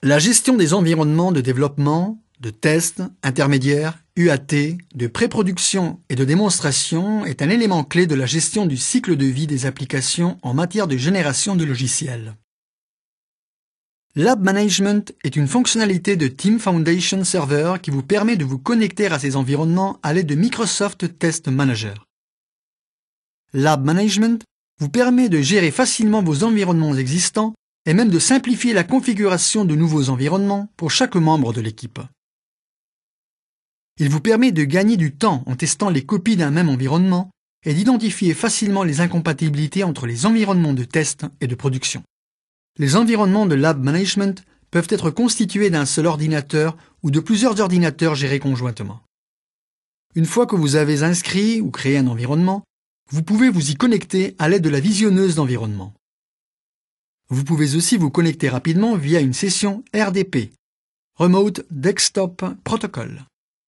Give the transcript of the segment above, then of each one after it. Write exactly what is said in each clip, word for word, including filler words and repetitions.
La gestion des environnements de développement, de test, intermédiaire, U A T, de pré-production et de démonstration est un élément clé de la gestion du cycle de vie des applications en matière de génération de logiciels. Lab Management est une fonctionnalité de Team Foundation Server qui vous permet de vous connecter à ces environnements à l'aide de Microsoft Test Manager. Lab Management vous permet de gérer facilement vos environnements existants et même de simplifier la configuration de nouveaux environnements pour chaque membre de l'équipe. Il vous permet de gagner du temps en testant les copies d'un même environnement et d'identifier facilement les incompatibilités entre les environnements de test et de production. Les environnements de Lab Management peuvent être constitués d'un seul ordinateur ou de plusieurs ordinateurs gérés conjointement. Une fois que vous avez inscrit ou créé un environnement, vous pouvez vous y connecter à l'aide de la visionneuse d'environnement. Vous pouvez aussi vous connecter rapidement via une session R D P, Remote Desktop Protocol.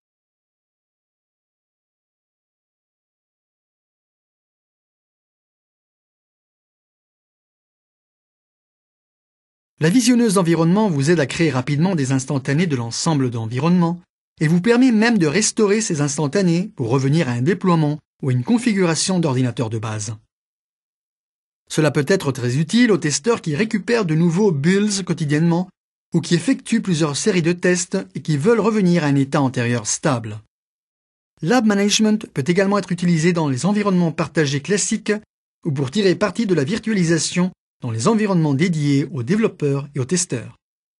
La visionneuse d'environnement vous aide à créer rapidement des instantanés de l'ensemble d'environnements et vous permet même de restaurer ces instantanés pour revenir à un déploiement ou à une configuration d'ordinateur de base. Cela peut être très utile aux testeurs qui récupèrent de nouveaux builds quotidiennement ou qui effectuent plusieurs séries de tests et qui veulent revenir à un état antérieur stable. Lab Management peut également être utilisé dans les environnements partagés classiques ou pour tirer parti de la virtualisation dans les environnements dédiés aux développeurs et aux testeurs.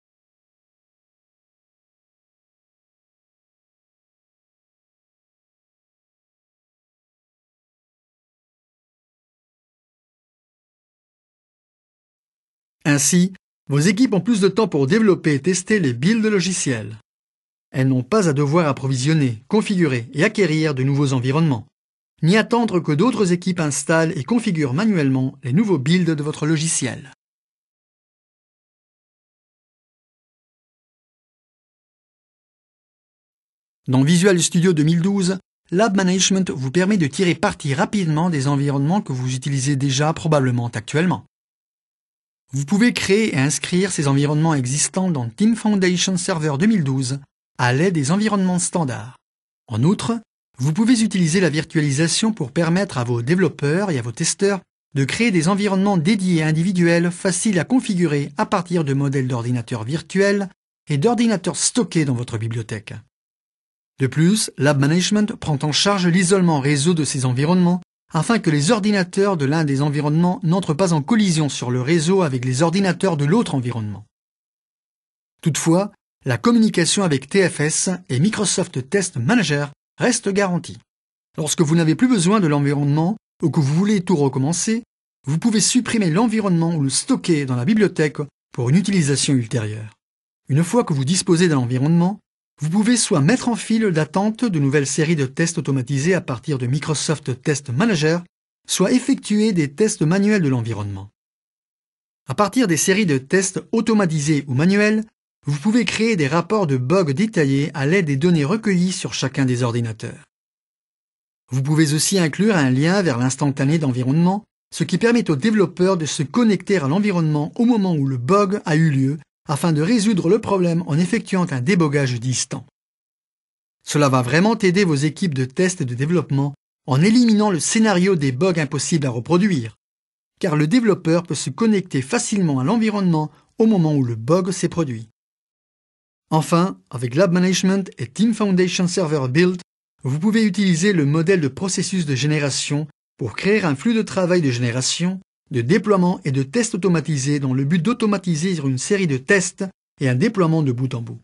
Ainsi, vos équipes ont plus de temps pour développer et tester les builds logiciels. Elles n'ont pas à devoir approvisionner, configurer et acquérir de nouveaux environnements, ni attendre que d'autres équipes installent et configurent manuellement les nouveaux builds de votre logiciel. Dans Visual Studio deux mille douze, Lab Management vous permet de tirer parti rapidement des environnements que vous utilisez déjà probablement actuellement. Vous pouvez créer et inscrire ces environnements existants dans Team Foundation Server deux mille douze à l'aide des environnements standards. En outre, vous pouvez utiliser la virtualisation pour permettre à vos développeurs et à vos testeurs de créer des environnements dédiés et individuels faciles à configurer à partir de modèles d'ordinateurs virtuels et d'ordinateurs stockés dans votre bibliothèque. De plus, Lab Management prend en charge l'isolement réseau de ces environnements afin que les ordinateurs de l'un des environnements n'entrent pas en collision sur le réseau avec les ordinateurs de l'autre environnement. Toutefois, la communication avec T F S et Microsoft Test Manager reste garantie. Lorsque vous n'avez plus besoin de l'environnement ou que vous voulez tout recommencer, vous pouvez supprimer l'environnement ou le stocker dans la bibliothèque pour une utilisation ultérieure. Une fois que vous disposez d'un environnement, vous pouvez soit mettre en file d'attente de nouvelles séries de tests automatisés à partir de Microsoft Test Manager, soit effectuer des tests manuels de l'environnement. À partir des séries de tests automatisés ou manuels, vous pouvez créer des rapports de bugs détaillés à l'aide des données recueillies sur chacun des ordinateurs. Vous pouvez aussi inclure un lien vers l'instantané d'environnement, ce qui permet aux développeurs de se connecter à l'environnement au moment où le bug a eu lieu, afin de résoudre le problème en effectuant un débogage distant. Cela va vraiment aider vos équipes de test et de développement en éliminant le scénario des bugs impossibles à reproduire, car le développeur peut se connecter facilement à l'environnement au moment où le bug s'est produit. Enfin, avec Lab Management et Team Foundation Server Build, vous pouvez utiliser le modèle de processus de génération pour créer un flux de travail de génération, de déploiement et de tests automatisés dans le but d'automatiser une série de tests et un déploiement de bout en bout.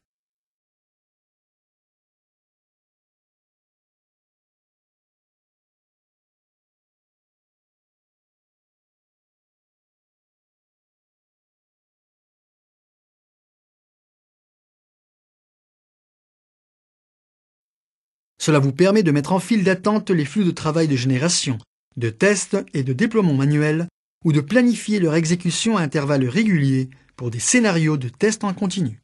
Cela vous permet de mettre en file d'attente les flux de travail de génération, de tests et de déploiement manuel, ou de planifier leur exécution à intervalles réguliers pour des scénarios de tests en continu.